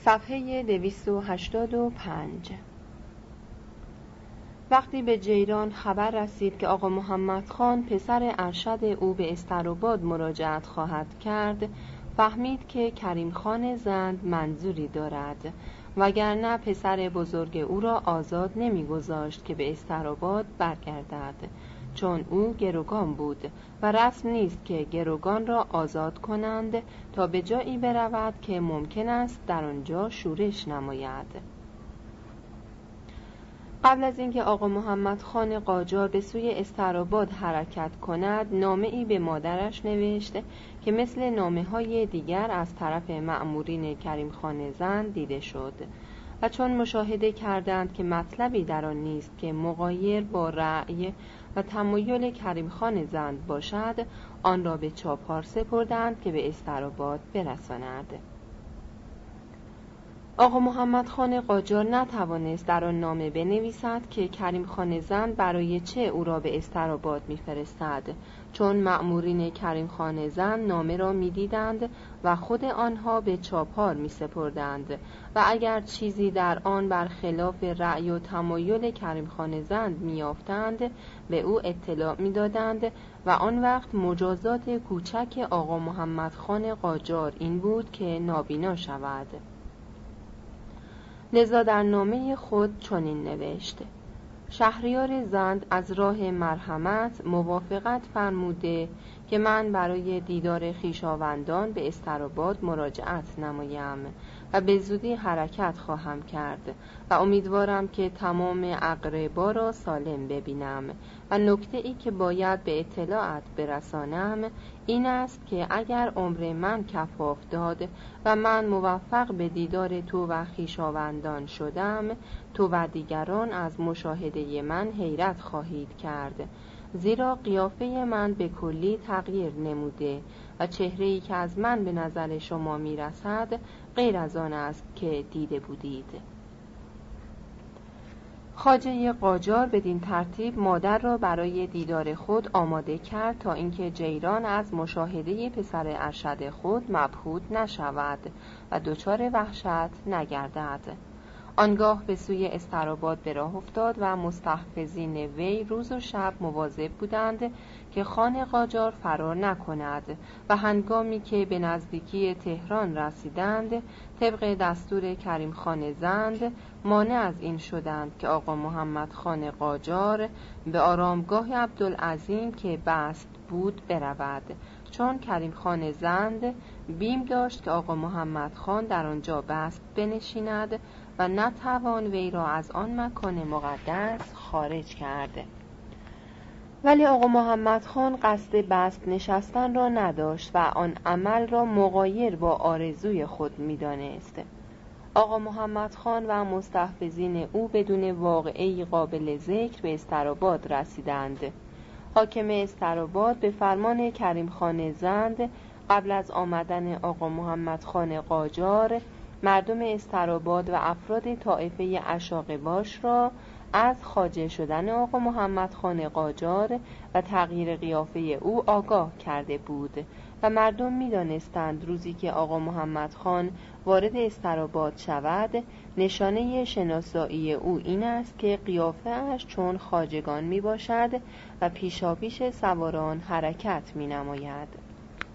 صفحه 285. وقتی به جیران خبر رسید که آقا محمد خان پسر ارشد او به استراباد مراجعت خواهد کرد، فهمید که کریم خان زند منظوری دارد، وگرنه پسر بزرگ او را آزاد نمی‌گذاشت که به استراباد برگردد، چون او گروگان بود و رسم نیست که گروگان را آزاد کنند تا به جایی برود که ممکن است در آنجا شورش نماید. قبل از اینکه آقا محمد خان قاجار به سوی استراباد حرکت کند، نامه‌ای به مادرش نوشت که مثل نامه‌های دیگر از طرف مأمورین کریم خان زند دیده شد و چون مشاهده کردند که مطلبی در آن نیست که مغایر با رأی و تمایل کریم خان زند باشد، آن را به چاپار سپردند که به استراباد برساند. آقا محمد خان قاجار نتوانست در آن نامه بنویسد که کریم خان زند برای چه او را به استراباد می‌فرستد، چون مأمورین کریم خان زند نامه را می‌دیدند و خود آنها به چاپار می‌سپردند و اگر چیزی در آن برخلاف رأی و تمایل کریم خان زند می‌یافتند به او اطلاع می‌دادند و آن وقت مجازات کوچک آقا محمد خان قاجار این بود که نابینا شود. لذا در نامه خود چنین نوشت: شهریار زند از راه مرحمت موافقت فرموده که من برای دیدار خویشاوندان به استراباد مراجعت نمایم و به زودی حرکت خواهم کرد و امیدوارم که تمام اقربا را سالم ببینم و نکته ای که باید به اطلاعت برسانم این است که اگر عمر من کفاف داد و من موفق به دیدار تو و خویشاوندان شدم، تو و دیگران از مشاهده من حیرت خواهید کرد، زیرا قیافه من به کلی تغییر نموده و چهره‌ای که از من به نظر شما میرسد غیر از آن است که دیده بودید. خواجه قاجار بدین ترتیب مادر را برای دیدار خود آماده کرد تا اینکه جیران از مشاهده پسر ارشد خود مبهوت نشود و دچار وحشت نگردد. آنگاه به سوی استراباد به راه افتاد و مستحفظین وی روز و شب مواظب بودند که خان قاجار فرار نکند و هنگامی که به نزدیکی تهران رسیدند، طبق دستور کریم خان زند مانع از این شدند که آقا محمد خان قاجار به آرامگاه عبدالعظیم که بست بود برود، چون کریم خان زند بیم داشت که آقا محمد خان در آنجا بست بنشیند و نتوان وی را از آن مکان مقدس خارج کرده. ولی آقا محمد خان قصد بست نشستن را نداشت و آن عمل را مغایر با آرزوی خود می‌دانست. آقا محمد خان و مستحفظین او بدون واقعه‌ای قابل ذکر به استراباد رسیدند. حاکم استراباد به فرمان کریم خان زند قبل از آمدن آقا محمد خان قاجار مردم استراباد و افراد طایفه اشاقباش را از خواجه شدن آقا محمد خان قاجار و تغییر قیافه او آگاه کرده بود و مردم می دانستند روزی که آقا محمد خان وارد استراباد شود، نشانه شناسایی او این است که قیافه اش چون خواجگان می باشد و پیشاپیش سواران حرکت می نماید.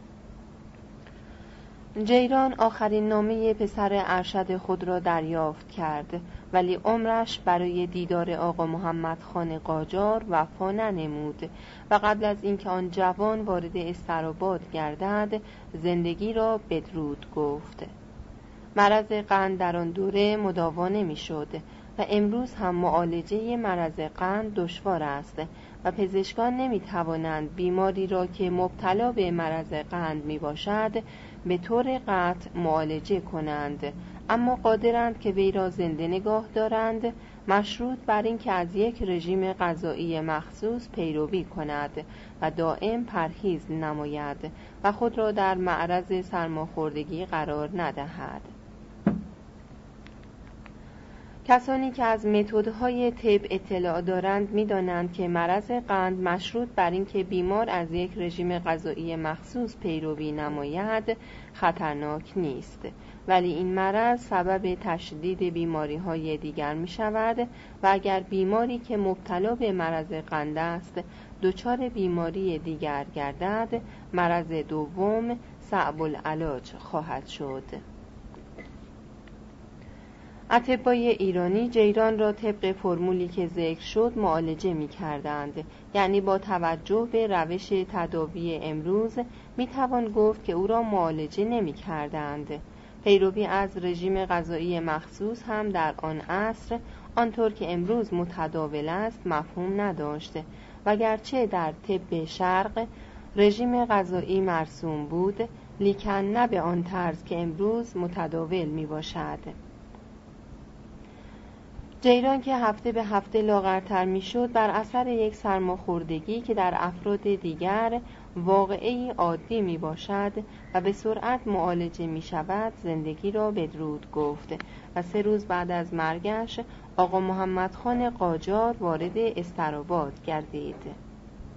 جیران آخرین نامه پسر ارشد خود را دریافت کرد، ولی عمرش برای دیدار آقا محمد خان قاجار وفا ننمود و قبل از اینکه آن جوان وارد استراباد گردد زندگی را بدرود گفت. مرض قند در آن دوره مداوا نمی‌شد و امروز هم معالجه مرض قند دشوار است و پزشکان نمی‌توانند بیماری را که مبتلا به مرض قند میباشد به طور قطع معالجه کنند، اما قادرند که وی را زنده نگاه دارند، مشروط بر این که از یک رژیم غذایی مخصوص پیروی کند و دائم پرهیز نماید و خود را در معرض سرماخوردگی قرار ندهد. کسانی که از متدهای طب اطلاع دارند می‌دانند که مرض قند مشروط بر اینکه بیمار از یک رژیم غذایی مخصوص پیروی نماید خطرناک نیست، ولی این مرض سبب تشدید بیماری‌های دیگر می‌شود و اگر بیماری که مبتلا به مرض قند است دچار بیماری دیگر گردد، مرض دوم صعب العلاج خواهد شد. اطبای ایرانی جیران را طبق فرمولی که ذکر شد معالجه می کردند، یعنی با توجه به روش تداوی امروز می توان گفت که او را معالجه نمی کردند. پیروی از رژیم غذایی مخصوص هم در آن عصر آنطور که امروز متداول است مفهوم نداشت، وگرچه در طب شرق رژیم غذایی مرسوم بود، لیکن نه به آن طرز که امروز متداول می باشد. جیران که هفته به هفته لاغرتر میشد بر اثر یک سرماخوردگی که در افراد دیگر واقعی عادی می باشد و به سرعت معالجه می شود زندگی را بدرود گفت و 3 روز بعد از مرگش آقا محمد خان قاجار وارد استرآباد گردید.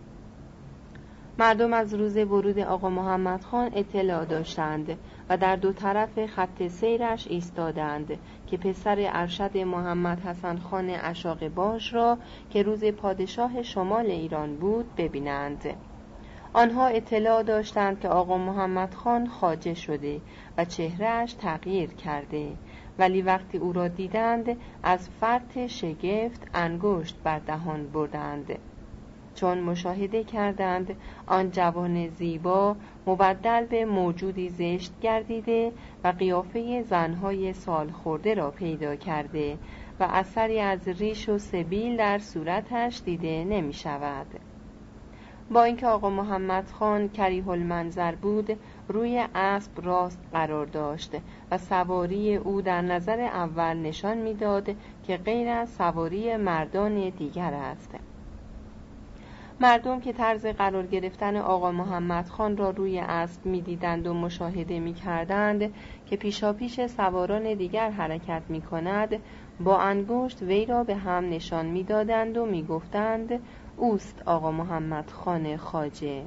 مردم از روز ورود آقا محمد خان اطلاع داشتند و در 2 طرف خط سیرش ایستادند که پسر ارشد محمد حسن خان اشاق‌باش را که روز پادشاه شمال ایران بود ببینند. آنها اطلاع داشتند که آقا محمد خان خواجه شده و چهرهش تغییر کرده، ولی وقتی او را دیدند از فرط شگفت انگشت بر دهان بردند، چون مشاهده کردند آن جوان زیبا مبدل به موجودی زشت گردیده و قیافه زنهای سال خورده را پیدا کرده و اثری از ریش و سبیل در صورتش دیده نمی شود. با اینکه آقا محمد خان کریه المنظر بود، روی اسب راست قرار داشت و سواری او در نظر اول نشان می‌داد که غیر از سواری مردان دیگر است. مردم که طرز قرار گرفتن آقا محمد خان را روی اسب می‌دیدند و مشاهده می‌کردند که پیشاپیش سواران دیگر حرکت می‌کند، با انگشت وی را به هم نشان می‌دادند و می‌گفتند اوست آقا محمد خان خواجه.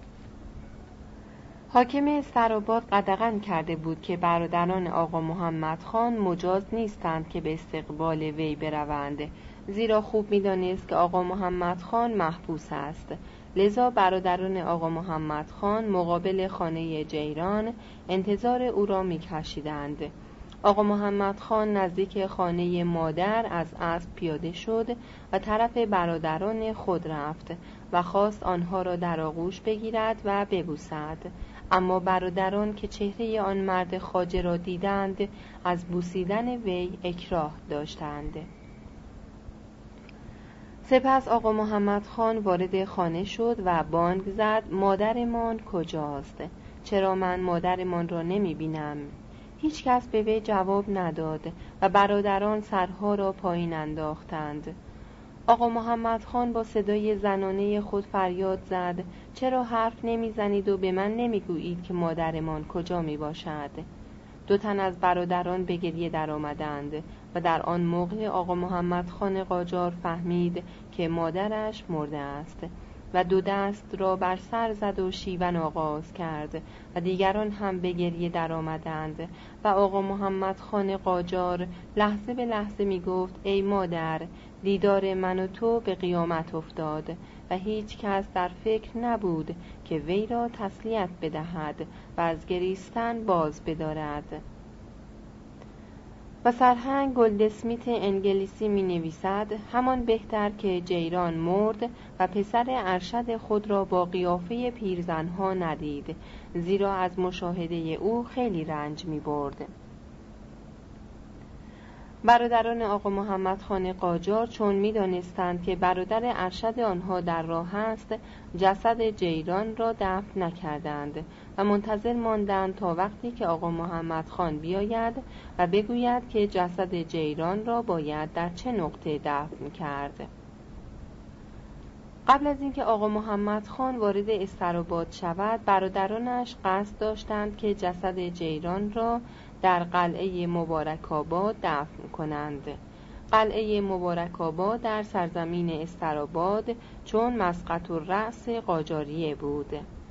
حاکم استرآباد قدغن کرده بود که برادران آقا محمد خان مجاز نیستند که به استقبال وی بروند، زیرا خوب می‌دانست که آقا محمد خان محبوس است. لذا برادران آقا محمد خان مقابل خانه جیران انتظار او را می‌کشیدند. آقا محمد خان نزدیک خانه مادر از اسب پیاده شد و طرف برادران خود رفت و خواست آنها را در آغوش بگیرد و ببوسد، اما برادران که چهره آن مرد خواجه را دیدند از بوسیدن وی اکراه داشتند. سپس آقا محمد خان وارد خانه شد و بانگ زد مادرمان کجاست؟ چرا من مادرمان را نمی بینم؟ هیچ کس به وی جواب نداد و برادران سرها را پایین انداختند. آقا محمد خان با صدای زنانه خود فریاد زد چرا حرف نمی زنید و به من نمی گویید که مادرمان کجا می باشد؟ 2 تن از برادران به گریه در آمدند و در آن موقع آقا محمد خان قاجار فهمید که مادرش مرده است و 2 دست را بر سر زد و شیون آغاز کرد و دیگران هم به گریه در آمدند و آقا محمد خان قاجار لحظه به لحظه می گفت ای مادر، دیدار من و تو به قیامت افتاد و هیچ کس در فکر نبود که وی را تسلیت بدهد و از گریستن باز بدارد. و سرهنگ گلدسمیت انگلیسی می نویسد همان بهتر که جیران مرد و پسر ارشد خود را با قیافه پیرزنها ندید، زیرا از مشاهده او خیلی رنج می برد. برادران آقا محمد خان قاجار چون می دانستند که برادر ارشد آنها در راه است، جسد جیران را دفن نکردند و منتظر ماندند تا وقتی که آقا محمد خان بیاید و بگوید که جسد جیران را باید در چه نقطه دفن کرد. قبل از اینکه آقا محمد خان وارد استرآباد شود، برادرانش قصد داشتند که جسد جیران را در قلعه مبارک آباد دفن کنند، قلعه مبارک‌آباد در سرزمین استراباد چون مسقط الرأس قاجاریه بود.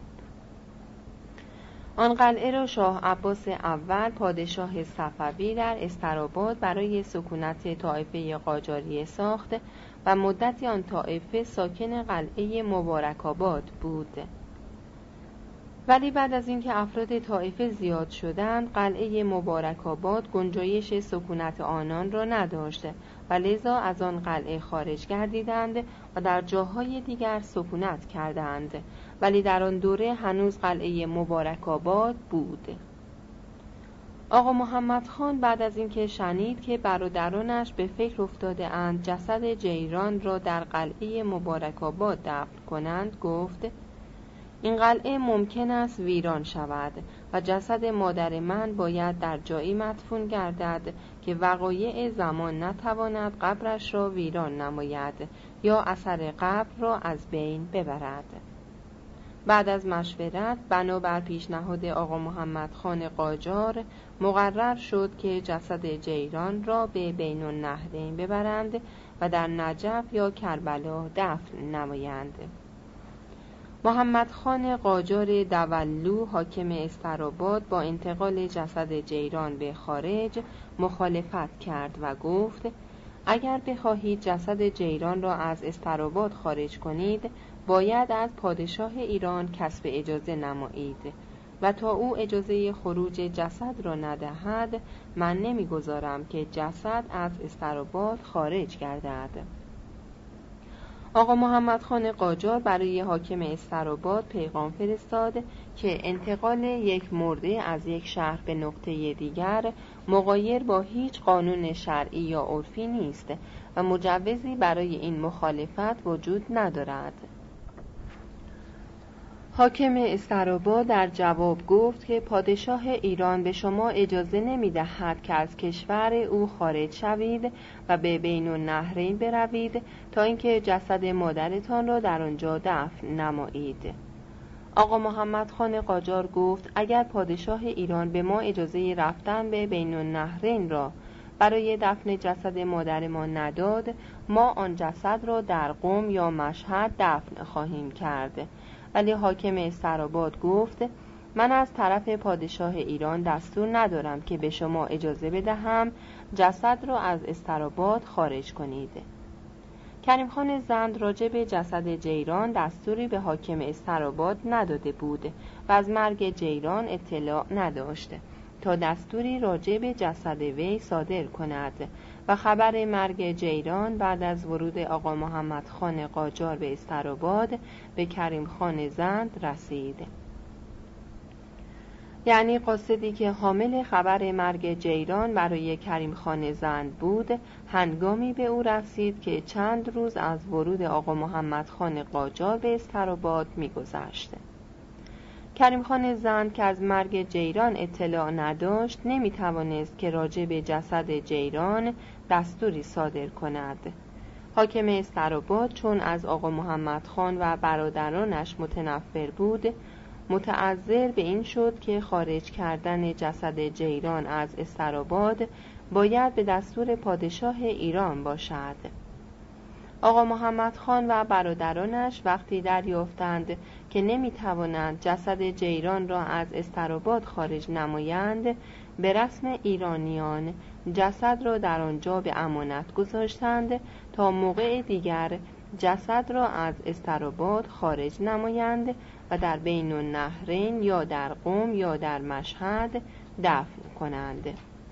آن قلعه را شاه عباس اول پادشاه صفوی در استراباد برای سکونت طایفه قاجاریه ساخت و مدتی آن طایفه ساکن قلعه مبارک‌آباد بود. ولی بعد از اینکه افراد طایفه زیاد شدند، قلعه مبارک‌آباد گنجایش سکونت آنان را نداشت و لذا از آن قلعه خارج گردیدند و در جاهای دیگر سکونت کردند، ولی در آن دوره هنوز قلعه مبارک‌آباد بود. آقا محمد خان بعد از اینکه شنید که برادرانش به فکر افتاده اند جسد جیران را در قلعه مبارک‌آباد دفن کنند، گفت: این قلعه ممکن است ویران شود و جسد مادر من باید در جایی مدفون گردد که وقایع زمان نتواند قبرش را ویران نماید یا اثر قبر را از بین ببرد. بعد از مشورت بنابر پیشنهاد آقا محمد خان قاجار مقرر شد که جسد جیران را به بین النهرین ببرند و در نجف یا کربلا دفن نمایند. محمد خان قاجار دولو حاکم استراباد با انتقال جسد جیران به خارج مخالفت کرد و گفت: اگر بخواهید جسد جیران را از استراباد خارج کنید، باید از پادشاه ایران کسب اجازه نمایید و تا او اجازه خروج جسد را ندهد، من نمیگذارم که جسد از استراباد خارج گردد. آقا محمد خان قاجار برای حاکم استراباد پیغام فرستاد که انتقال یک مرده از یک شهر به نقطه دیگر مغایر با هیچ قانون شرعی یا عرفی نیست و مجوزی برای این مخالفت وجود ندارد. حاکم استراباد در جواب گفت که پادشاه ایران به شما اجازه نمی‌دهد که از کشور او خارج شوید و به بین النهرین بروید تا اینکه جسد مادرتان را در آنجا دفن نمایید. آقا محمد خان قاجار گفت: اگر پادشاه ایران به ما اجازه رفتن به بین النهرین را برای دفن جسد مادر ما نداد، ما آن جسد را در قم یا مشهد دفن خواهیم کرد. ولی حاکم استراباد گفت: من از طرف پادشاه ایران دستور ندارم که به شما اجازه بدهم جسد را از استراباد خارج کنید. کریم خان زند راجع به جسد جیران دستوری به حاکم استراباد نداده بود و از مرگ جیران اطلاع نداشت تا دستوری راجع به جسد وی صادر کند و خبر مرگ جیران بعد از ورود آقا محمد خان قاجار به استراباد به کریم خان زند رسید. یعنی قاصدی که حامل خبر مرگ جیران برای کریم خان زند بود، هنگامی به او رسید که چند روز از ورود آقا محمد خان قاجار به استراباد می‌گذشت. کریم خان زند که از مرگ جیران اطلاع نداشت، نمی‌توانست که راجع به جسد جیران دستوری صادر کند. حاکم استراباد چون از آقا محمد خان و برادرانش متنفر بود، متعذر به این شد که خارج کردن جسد جیران از استراباد باید به دستور پادشاه ایران باشد. آقا محمد خان و برادرانش وقتی دریافتند که نمیتوانند جسد جیران را از استراباد خارج نمایند، به رسم ایرانیان جسد را در آنجا به امانت گذاشتند تا موقع دیگر جسد را از استراباد خارج نمایند و در بین النهرین یا در قم یا در مشهد دفن کنند.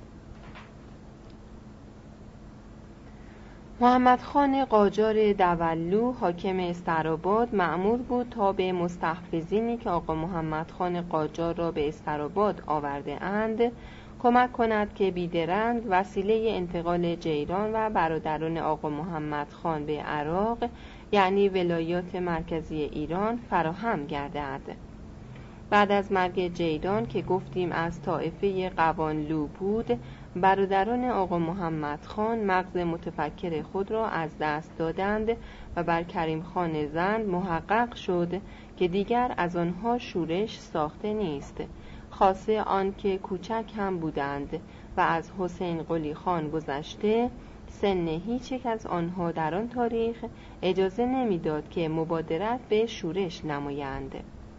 محمد خان قاجار دولو حاکم استراباد مأمور بود تا به مستحفظینی که آقا محمد خان قاجار را به استراباد آورده اند کمک کند که بیدرنگ وسیله انتقال جیران و برادران آقا محمد خان به عراق، یعنی ولایات مرکزی ایران، فراهم گردد. بعد از مرگ جیران که گفتیم از طائفه قوانلو بود، برادران آقا محمد خان مغز متفکر خود را از دست دادند و بر کریم خان زند محقق شد که دیگر از آنها شورش ساخته نیست، خاصه آن که کوچک هم بودند و از حسین قلی خان گذشته سن هیچ یک از آنها در آن تاریخ اجازه نمیداد که مبادرت به شورش نمایند.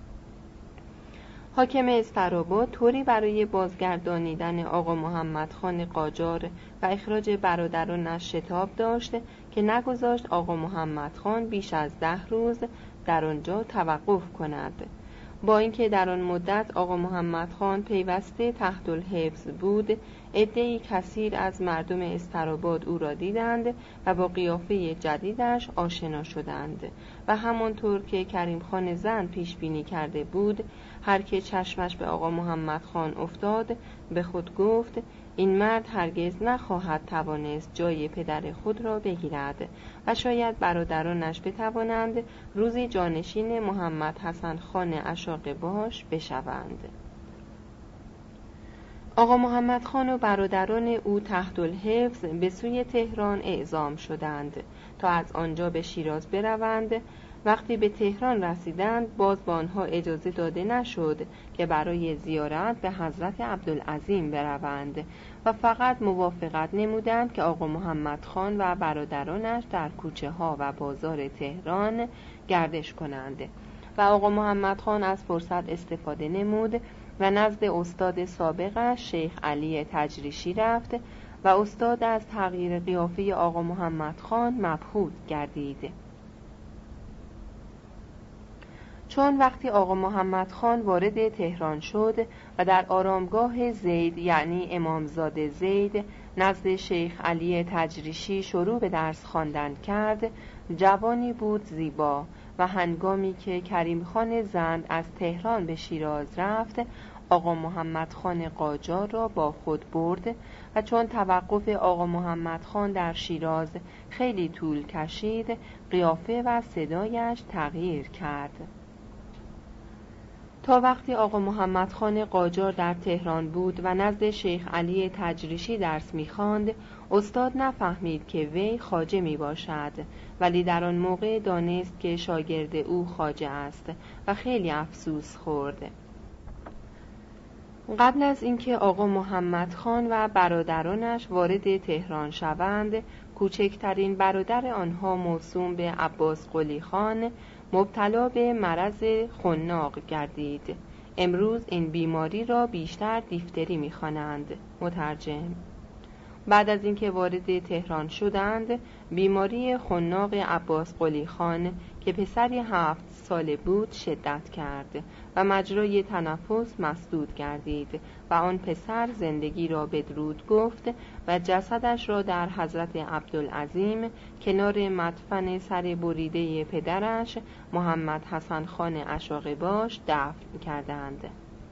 حاکم استراباد طوری برای بازگردانیدن آقا محمد خان قاجار و اخراج برادرانش شتاب داشت که نگذاشت آقا محمد خان بیش از 10 روز در آنجا توقف کند. با اینکه در آن مدت آقا محمد خان پیوسته تحت الحفظ بود، عده‌ای کثیر از مردم استراباد او را دیدند و با قیافه جدیدش آشنا شدند و همانطور که کریم خان زند پیش بینی کرده بود، هر که چشمش به آقا محمد خان افتاد به خود گفت این مرد هرگز نخواهد توانست جای پدر خود را بگیرد و شاید برادرانش بتوانند روزی جانشین محمد حسن خان اشاقباش بشوند. آقا محمد خان و برادران او تحت الحفظ به سوی تهران اعزام شدند تا از آنجا به شیراز بروند. وقتی به تهران رسیدند باز به آنها اجازه داده نشد که برای زیارت به حضرت عبدالعظیم بروند و فقط موافقت نمودند که آقا محمد خان و برادرانش در کوچه ها و بازار تهران گردش کنند و آقا محمد خان از فرصت استفاده نمود و نزد استاد سابقش شیخ علی تجریشی رفت و استاد از تغییر قیافه آقا محمد خان مبهوت گردید. چون وقتی آقا محمد خان وارد تهران شد و در آرامگاه زید یعنی امامزاده زید نزد شیخ علی تجریشی شروع به درس خواندن کرد، جوانی بود زیبا و هنگامی که کریم خان زند از تهران به شیراز رفت آقا محمد خان قاجار را با خود برد و چون توقف آقا محمد خان در شیراز خیلی طول کشید قیافه و صدایش تغییر کرد. تا وقتی آقا محمد خان قاجار در تهران بود و نزد شیخ علی تجریشی درس می‌خواند، استاد نفهمید که وی خواجه میباشد، ولی در آن موقع دانست که شاگرد او خواجه است و خیلی افسوس خورد. قبل از اینکه آقا محمد خان و برادرانش وارد تهران شوند، کوچکترین برادر آنها موسوم به عباس قلی خان مبتلا به مرض خناق گردید. امروز این بیماری را بیشتر دیفتری می‌خوانند. مترجم. بعد از اینکه وارد تهران شدند، بیماری خناق عباس قلی خان که پسری 7 ساله بود شدت کرد و مجرای تنفس مسدود گردید و آن پسر زندگی را بدرود گفت و جسدش را در حضرت عبدالعظیم کنار مدفن سر بریده پدرش محمد حسن خان اشاقباش دفن کردند.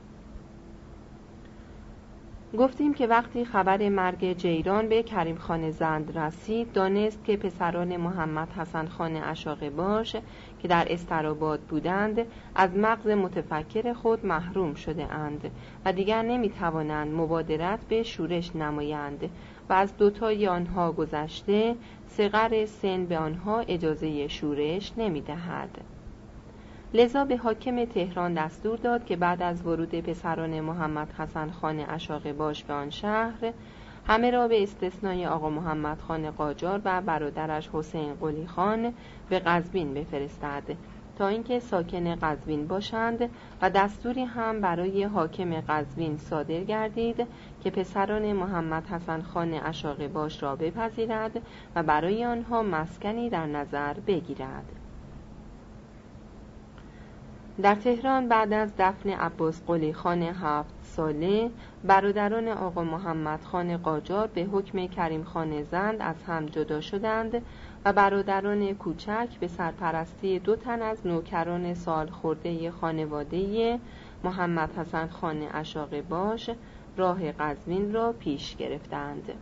گفتیم که وقتی خبر مرگ جیران به کریم خان زند رسید دانست که پسران محمد حسن خان اشاقباش که در استراباد بودند از مغز متفکر خود محروم شده اند و دیگر نمیتوانند مبادرت به شورش نمایند و از دوتای آنها گذشته صغر سن به آنها اجازه شورش نمیدهد. لذا به حاکم تهران دستور داد که بعد از ورود پسران محمد حسن خان اشاقباش به آن شهر همه را به استثنای آقا محمد خان قاجار و برادرش حسین قلی خان به قزوین بفرستد تا اینکه ساکن قزوین باشند و دستوری هم برای حاکم قزوین صادر گردید که پسران محمد حسن خان اشاقباش را بپذیرد و برای آنها مسکنی در نظر بگیرد. در تهران بعد از دفن عباس قلی خان 7 ساله برادران آقا محمد خان قاجار به حکم کریم خان زند از هم جدا شدند و برادران کوچک به سرپرستی 2 تن از نوکران سال خورده خانواده محمد حسن خان اشاقباش راه قزوین را پیش گرفتند.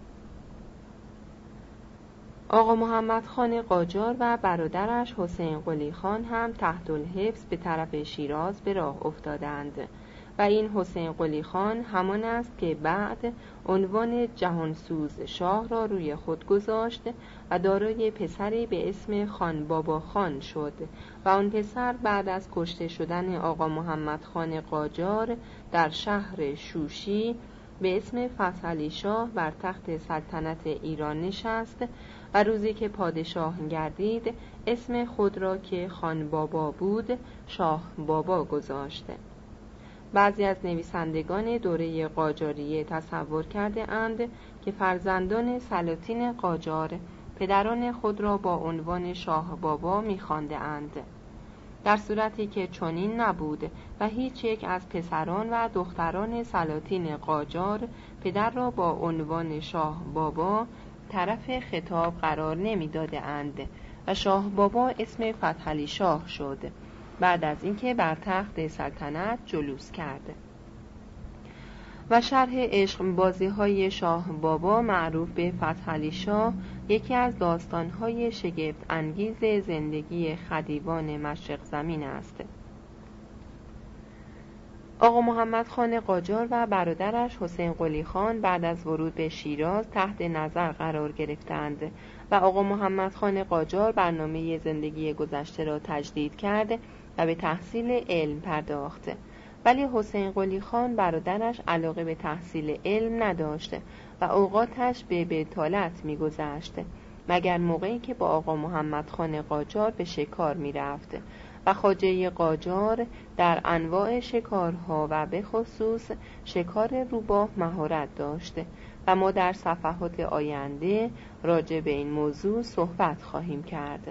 آقا محمد خان قاجار و برادرش حسین قلی خان هم تحت الحفظ به طرف شیراز به راه افتادند و این حسین قلی خان همان است که بعد عنوان جهانسوز شاه را روی خود گذاشت و دارای پسری به اسم خان بابا خان شد و آن پسر بعد از کشته شدن آقا محمد خان قاجار در شهر شوشی به اسم فتحعلی شاه بر تخت سلطنت ایران نشست و روزی که پادشاه گردید اسم خود را که خان بابا بود شاه بابا گذاشته. بعضی از نویسندگان دوره قاجاریه تصور کرده اند که فرزندان سلاطین قاجار پدران خود را با عنوان شاه بابا می‌خوانده اند، در صورتی که چنین نبود و هیچ یک از پسران و دختران سلاطین قاجار پدر را با عنوان شاه بابا طرف خطاب قرار نمی‌داده اند و شاه بابا اسم فتحعلی شاه شد بعد از اینکه بر تخت سلطنت جلوس کرد. و شرح عشق بازی‌های شاه بابا معروف به فتحعلی شاه یکی از داستان‌های شگفت انگیز زندگی خدیوان مشرق زمین است. آقا محمد خان قاجار و برادرش حسین قلی خان بعد از ورود به شیراز تحت نظر قرار گرفتند و آقا محمد خان قاجار برنامه زندگی گذشته را تجدید کرد و به تحصیل علم پرداخت. ولی حسین قلی خان برادرش علاقه به تحصیل علم نداشت و اوقاتش به بطالت می‌گذشت مگر موقعی که با آقا محمد خان قاجار به شکار می‌رفت و خواجه قاجار در انواع شکارها و به خصوص شکار روباه مهارت داشت و ما در صفحات آینده راجع به این موضوع صحبت خواهیم کرد.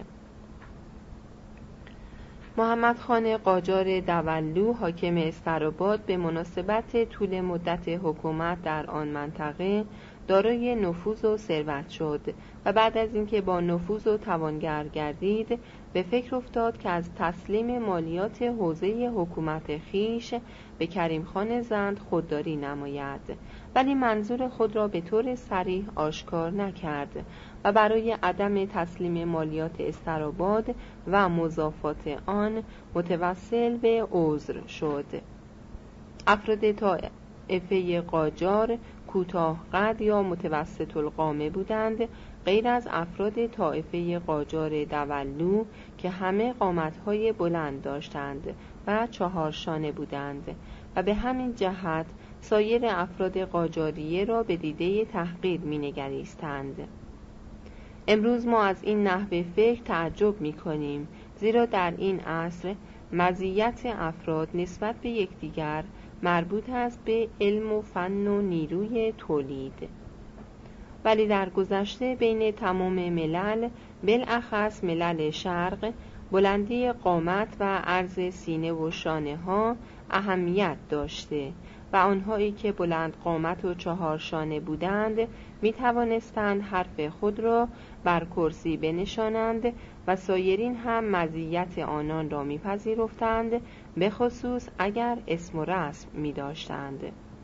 محمد خان قاجار دولو حاکم استراباد به مناسبت طول مدت حکومت در آن منطقه دارای نفوذ و ثروت شد و بعد از اینکه با نفوذ و توانگر گردید به فکر افتاد که از تسلیم مالیات حوزه حکومت خیش به کریم خان زند خودداری نماید، ولی منظور خود را به طور صریح آشکار نکرد و برای عدم تسلیم مالیات استراباد و مضافات آن متوسل به عذر شد. افراد طایفه قاجار کوتاه قد یا متوسط القامه بودند، غیر از افراد طایفه قاجار دولو که همه قامت‌های بلند داشتند و 4 شانه بودند و به همین جهت سایر افراد قاجاریه را به دیده تحقیر می‌نگریستند. امروز ما از این نحوه فکر تعجب می‌کنیم، زیرا در این عصر مزیت افراد نسبت به یکدیگر مربوط است به علم و فن و نیروی تولید. ولی در گذشته بین تمام ملل، بالاخص ملل شرق، بلندی قامت و عرض سینه و شانه ها اهمیت داشته و آنهایی که بلند قامت و 4 شانه بودند می توانستند حرف خود را بر کرسی بنشانند و سایرین هم مزیت آنان را می پذیرفتند، به خصوص اگر اسم و رسم می داشتند.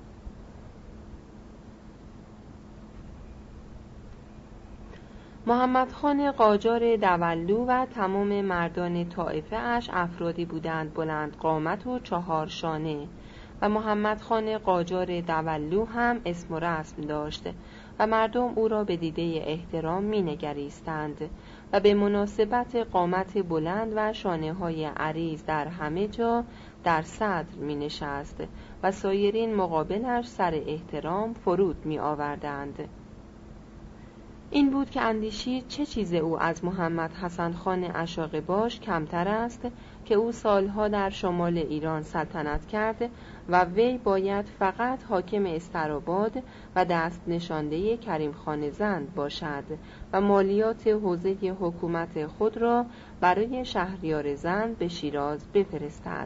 محمد خان قاجار دولو و تمام مردان طایفه اش افرادی بودند بلند قامت و 4 شانه و محمد خان قاجار دولو هم اسم و رسم داشت و مردم او را به دیده احترام می نگریستند و به مناسبت قامت بلند و شانه های عریض در همه جا در صدر می نشست و سایرین مقابلش سر احترام فرود می آوردند. این بود که اندیشید چه چیز او از محمد حسن خان اشاقباش کمتر است که او سالها در شمال ایران سلطنت کرد و وی باید فقط حاکم استراباد و دست نشانده کریم خان زند باشد و مالیات حوزه حکومت خود را برای شهریار زند به شیراز بفرستد.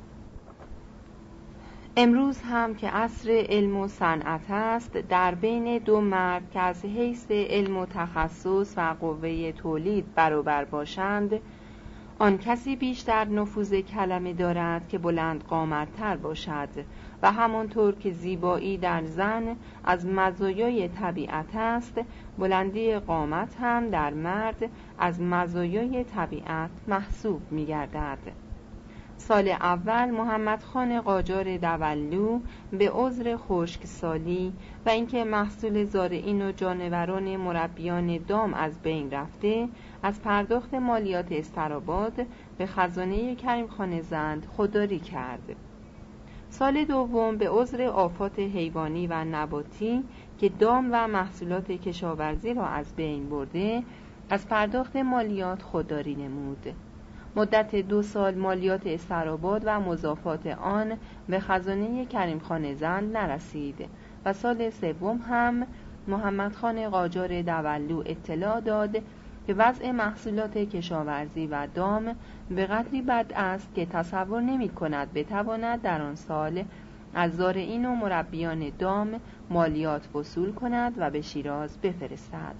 امروز هم که عصر علم و صنعت است، در بین 2 مرد که از حیث علم و تخصص و قوه تولید برابر باشند، آن کسی بیشتر نفوذ کلمه دارد که بلند قامت‌تر باشد و همانطور که زیبایی در زن از مزایای طبیعت است، بلندی قامت هم در مرد از مزایای طبیعت محسوب می‌گردد. سال اول محمد خان قاجار دولو به عذر خشکسالی و اینکه محصول زارعین و جانوران مربیان دام از بین رفته، از پرداخت مالیات استراباد به خزانه کریم خان زند خودداری کرد. سال دوم به عذر آفات حیوانی و نباتی که دام و محصولات کشاورزی را از بین برده، از پرداخت مالیات خودداری نمود. مدت 2 سال مالیات استرآباد و مضافات آن به خزانه کریم خان زند نرسید و سال سوم هم محمد خان قاجار دولو اطلاع داد که وضع محصولات کشاورزی و دام به قدری بد است که تصور نمی کند بتواند در آن سال از زارعین و مربیان دام مالیات وصول کند و به شیراز بفرستد.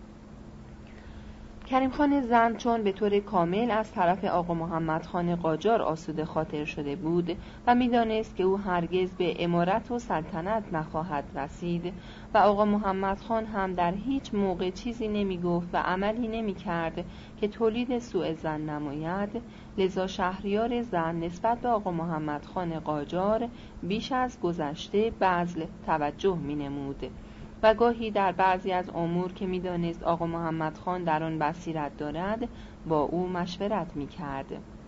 کریم خان زند چون به طور کامل از طرف آقا محمد خان قاجار آسوده خاطر شده بود و می‌دانست که او هرگز به امارت و سلطنت نخواهد رسید و آقا محمد خان هم در هیچ موقع چیزی نمی‌گفت و عملی نمی‌کرد که تولید سوء ظن نماید، لذا شهریار زند نسبت به آقا محمد خان قاجار بیش از گذشته بذل توجه می‌نمود و گاهی در بعضی از امور که می‌دانست آقا محمد خان در آن بصیرت دارد با او مشورت می‌کرد.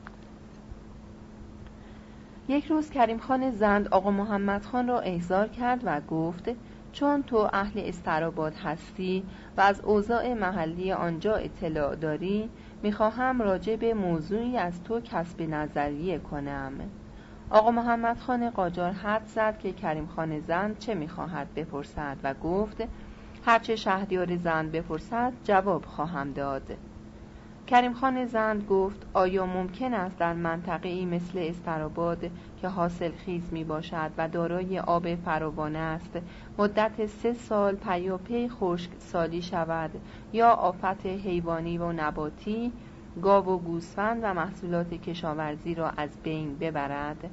یک روز کریم خان زند آقا محمد خان را احضار کرد و گفت چون تو اهل استرآباد هستی و از اوضاع محلی آنجا اطلاع داری، می‌خواهم راجع به موضوعی از تو کسب نظریه کنم. آقا محمد خان قاجار حد زد که کریم خان زند چه می‌خواهد بپرسد و گفت هرچه شهریار زند بپرسد جواب خواهم داد. کریم خان زند گفت آیا ممکن است در منطقه‌ای مثل استرآباد که حاصل خیز می باشد و دارای آب فراوان است مدت 3 سال پیاپی خشک سالی شود یا آفت حیوانی و نباتی گاو و گوسفند و محصولات کشاورزی را از بین ببرد؟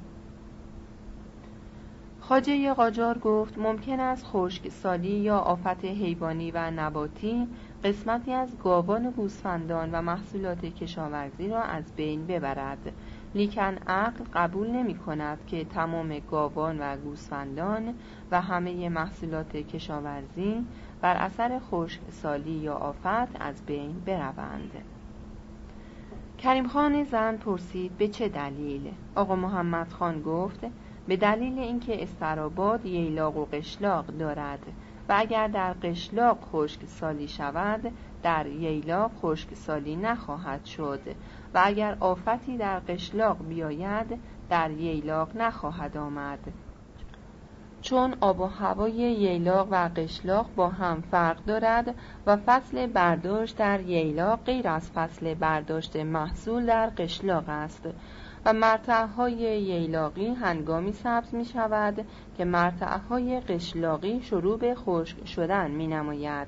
خواجه قاجار گفت ممکن است خشک سالی یا آفت حیوانی و نباتی قسمتی از گاوان و گوسفندان و محصولات کشاورزی را از بین ببرد، لیکن عقل قبول نمی کند که تمام گاوان و گوسفندان و همه محصولات کشاورزی بر اثر خشک سالی یا آفت از بین بروند. کریم خان زند پرسید به چه دلیل؟ آقا محمد خان گفت به دلیل اینکه استرآباد ییلاق و قشلاق دارد و اگر در قشلاق خشک سالی شود در ییلاق خشک سالی نخواهد شد و اگر آفتی در قشلاق بیاید در ییلاق نخواهد آمد، چون آب و هوای ییلاق و قشلاق با هم فرق دارد و فصل برداشت در ییلاق غیر از فصل برداشت محصول در قشلاق است و مرتعهای ییلاقی هنگامی سبز می شود که مرتعهای قشلاقی شروع به خشک شدن می نماید.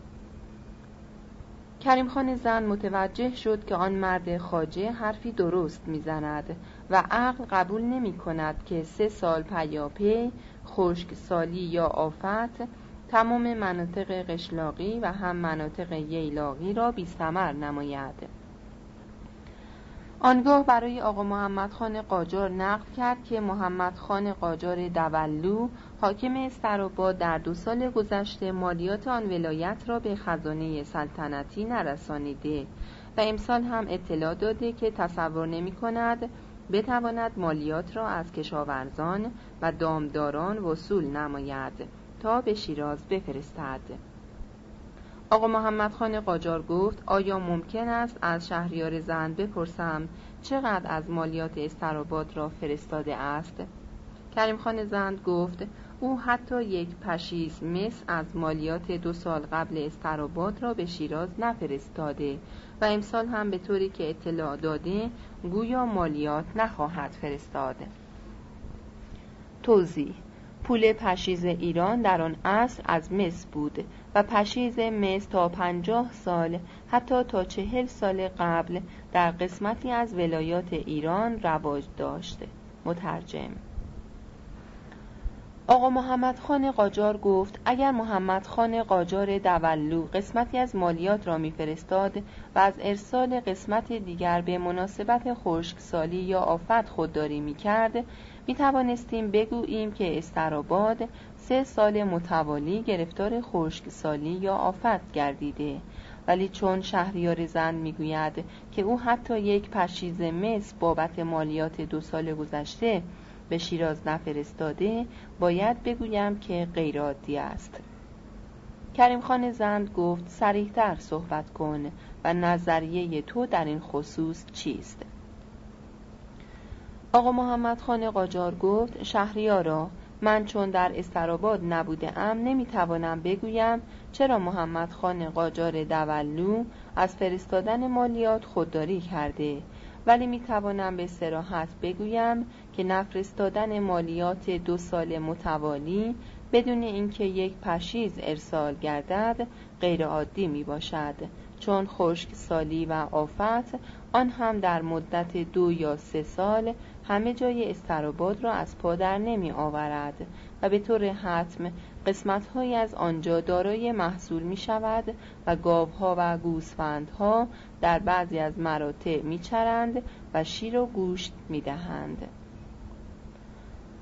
کریم خان زند متوجه شد که آن مرد خواجه حرفی درست می زند و عقل قبول نمی کند که 3 سال پیاپی خشک سالی یا آفت تمام مناطق قشلاقی و هم مناطق ییلاقی را بی ثمر نماید. آنگاه برای آقا محمد خان قاجار نقل کرد که محمد خان قاجار دولو حاکم استرآباد در 2 سال گذشته مالیات آن ولایت را به خزانه سلطنتی نرسانیده و امسال هم اطلاع داده که تصور نمی کند بتواند مالیات را از کشاورزان و دامداران وصول نماید تا به شیراز بفرستد. آقا محمد خان قاجار گفت آیا ممکن است از شهریار زند بپرسم چقدر از مالیات استرآباد را فرستاده است؟ کریم خان زند گفت او حتی 1 پشیز مس از مالیات 2 سال قبل استرآباد را به شیراز نفرستاده و امسال هم به طوری که اطلاع داده گویا مالیات نخواهد فرستاد. توضیح: پول پشیز ایران در آن عصر از مس بود و پشیز مس تا 50 سال حتی تا 40 سال قبل در قسمتی از ولایات ایران رواج داشت. مترجم. آقا محمد خان قاجار گفت اگر محمد خان قاجار دولو قسمتی از مالیات را می‌فرستاد و از ارسال قسمت دیگر به مناسبت خشک سالی یا آفت خودداری می‌کرد، می‌توانستیم بگوییم که استرآباد 3 سال متوالی گرفتار خشک سالی یا آفت گردیده، ولی چون شهریار زند می‌گوید که او حتی 1 پشیز مس بابت مالیات 2 سال گذشته به شیراز نفرستاده، باید بگویم که غیر عادی است. کریم خان زند گفت صریح‌تر صحبت کن و نظریه تو در این خصوص چیست؟ آقا محمد خان قاجار گفت شهریارا، من چون در استراباد نبوده ام نمیتوانم بگویم چرا محمد خان قاجار دولو از فرستادن مالیات خودداری کرده، ولی میتوانم به صراحت بگویم که نفرستادن مالیات 2 سال متوالی بدون اینکه یک پشیز ارسال گردد غیر عادی می باشد، چون خشکسالی و آفت آن هم در مدت 2 یا 3 سال همه جای استراباد را از پا در نمی آورد و به طور حتم قسمت‌هایی از آنجا دارای محصول می شود و گاوها و گوسفندها در بعضی از مراتع می چرند و شیر و گوشت می دهند.